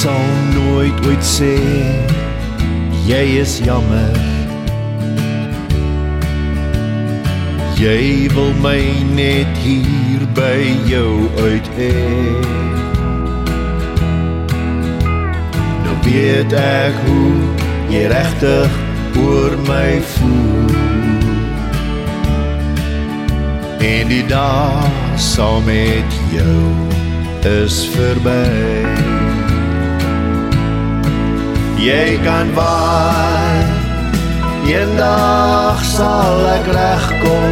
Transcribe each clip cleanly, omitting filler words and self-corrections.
sal nooit ooit sê jy is jammer. Jy wil my net hier by jou uit hê. Nou weet ek hoe jy regtig oor my voel. En die dag saam met jou is verby. Jy kan waai, eendag sal ek regkom.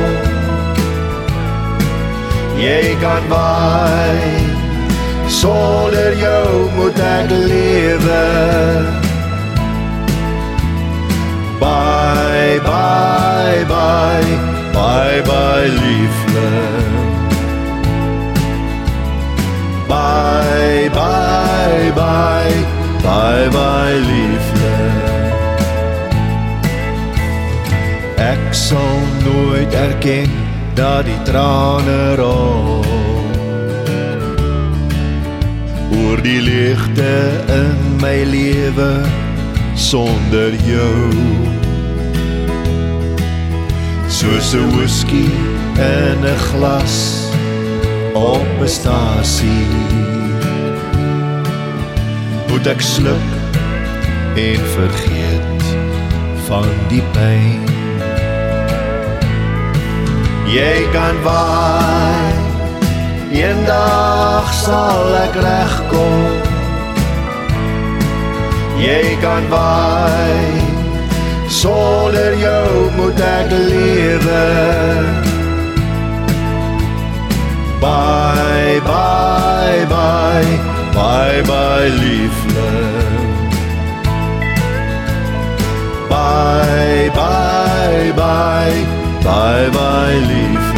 Jy kan waai, sonder jou moet ek lewe. Bye, bye, bye, bye, bye, liefde. Bye, bye, bye, bye, bye, liefde. Ek sal nooit erken dat die trane rol oor die leegte in my lewe sonder jou. Soos 'n whisky in 'n glas op 'n stasie, moet ek sluk en vergeet van die pyn. Jy kan waai, eendag sal ek regkom. Jy kan waai, sonder jou moet ek lewe. Bye, bye, bye, bye, bye, liefde. Bye, bye, bye, bye, bye, liefde.